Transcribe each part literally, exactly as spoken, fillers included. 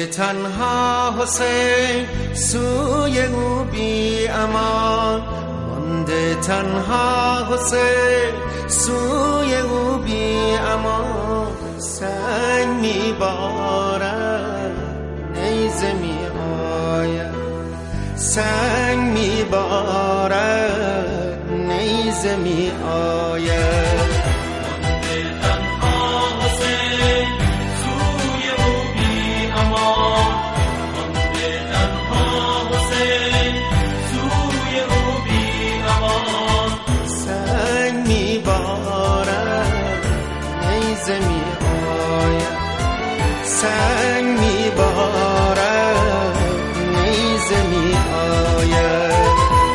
تنها حسین سوی او بی امان، مانده تنها حسین سوی او بی امان. سنگ می بارد نیزه می آید، سنگ می بارد نیزه می آید. سنگ می بارد نیزه می آید.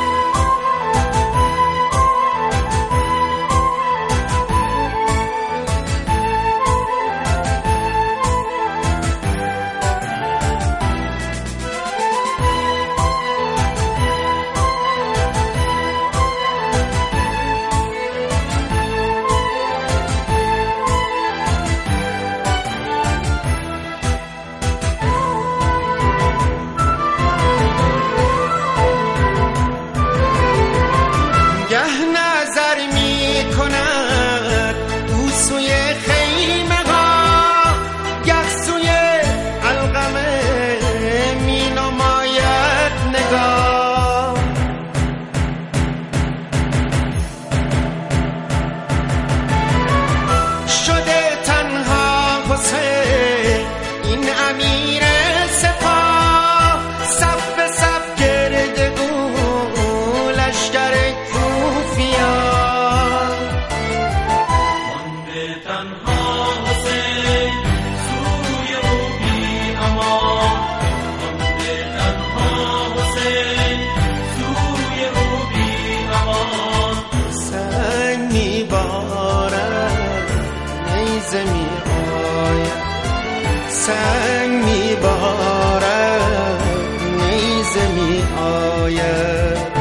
سنگ می بارد نیزه می آید.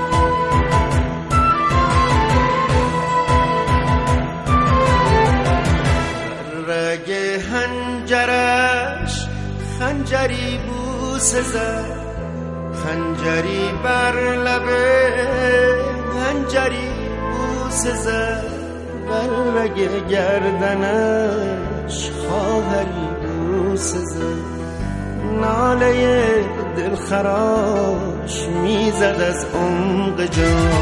رگ خنجرش خنجری بوسه زد، خنجری بر لبه خنجری بوسه زد، بر رگ گردنش خواهری بوسه زد. ناله دلخراش میزد از عمق جان.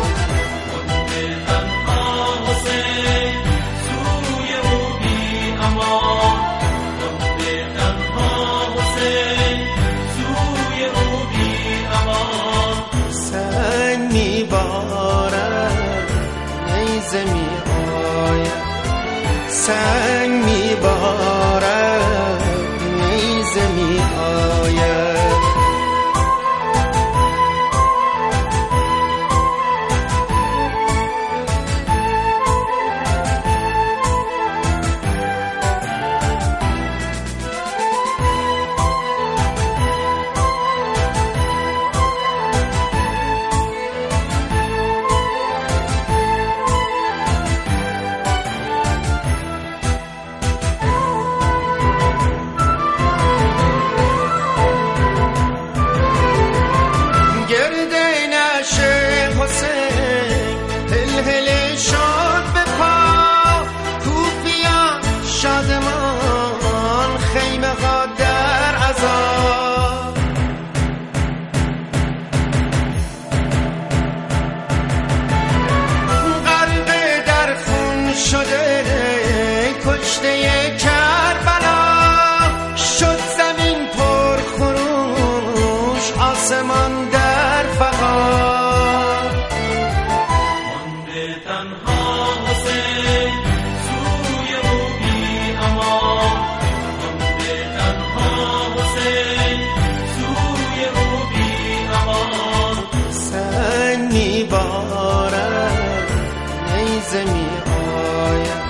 سنگ می بارد نیزه می آید، سنگ می بارد نیزه می آید.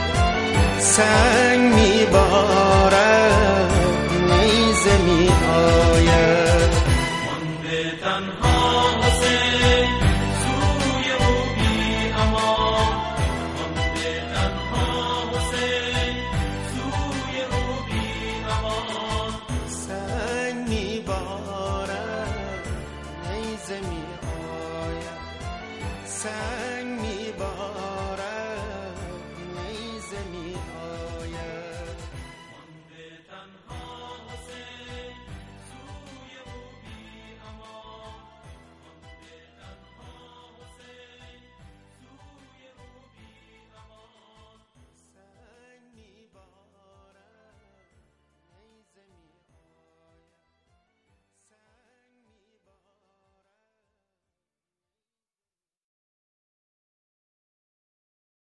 سنگ می بارد نیزه می آید.